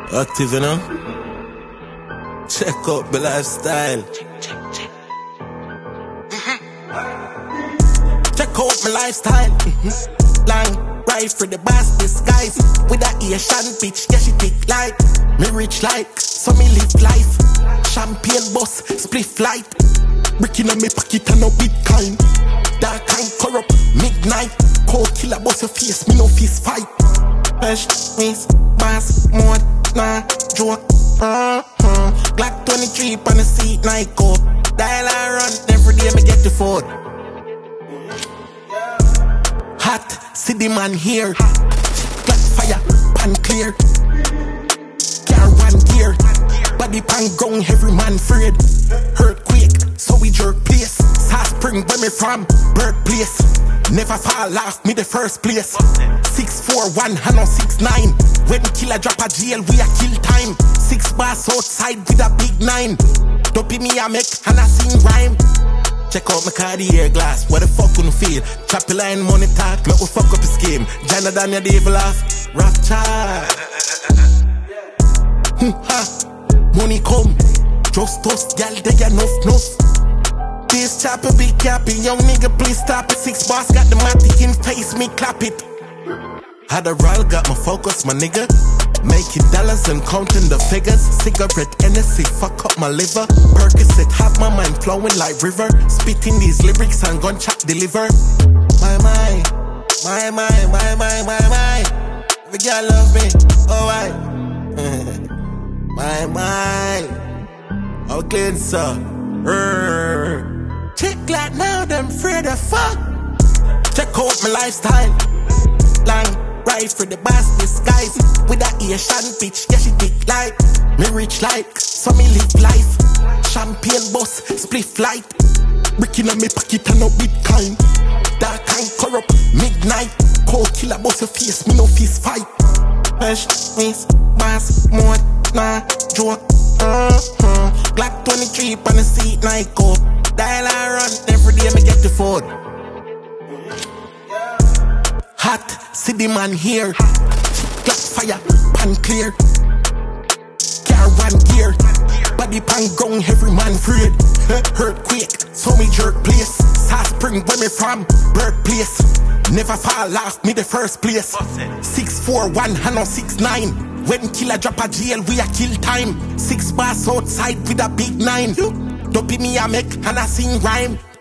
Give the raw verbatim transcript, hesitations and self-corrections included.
Active, you know? Check out my lifestyle. Check out my lifestyle. Long ride for the boss disguise. With that Asian bitch, yeah she thick like me rich like, so me live life. Champagne bus, spliff light. Bricking on me pocket and no Bitcoin. Dark and corrupt, midnight. Cold killer bust your face, me no fist fight. Fresh, miss, bass, mode, nah, joke. Uh-huh. Glock twenty-three on the seat, night go. Dial I run, every day me get the phone. Hot, city man here. Black fire, pan clear. Car one gear. Body pan ground, every man afraid. Earthquake, so we jerk place. South Spring, where me from, birthplace. Never fall off, me the first place. Six four one, I know six nine. When killer drop a jail, we a kill time. Six bars outside with a big nine. Dopey me a make and I sing rhyme. Check out my Cartier glass, what the fuck couldn't feel? Chop the line, money talk, make we fuck up the scheme. Jana Daniel devil laugh, rap child. Money come, just toast, gal they got enough enough. This chopper big capping, young nigga please stop it. Six bars got the matic in face, me clap it. Had a roll, got my focus, my nigga. Making dollars and counting the figures. Cigarette, N S C, fuck up my liver. Percocet, have my mind flowing like river. Spitting these lyrics and gunshot deliver. My mind, my mind, my mind, my mind. The girl love me, oh I. My mind, how clean sir. Check like now, them afraid of fuck. Check out my lifestyle. Long ride for the boss disguise. With that Asian bitch, yeah she thick like me rich like, so me live life. Champagne bus, spliff light. Bricking on me pocket and no Bitcoin. Dark and corrupt, midnight. Cold killer bust your face, me no fist fight. Fresh, miss, bass, mode, nah, joke. Uh-huh. Glock twenty-three on the seat, night go. Dial I run, every day me get the phone. Hot, city man here. Black fire, pan clear. Car one gear. Body pan ground, every man afraid. Earthquake, so me jerk place. South Spring, where me from, birthplace. Never fall off, me the first place. Six four one, I know six nine. When killer drop a jail, we a kill time. Six bars outside with a big nine. Dopey me a make and I sing rhyme.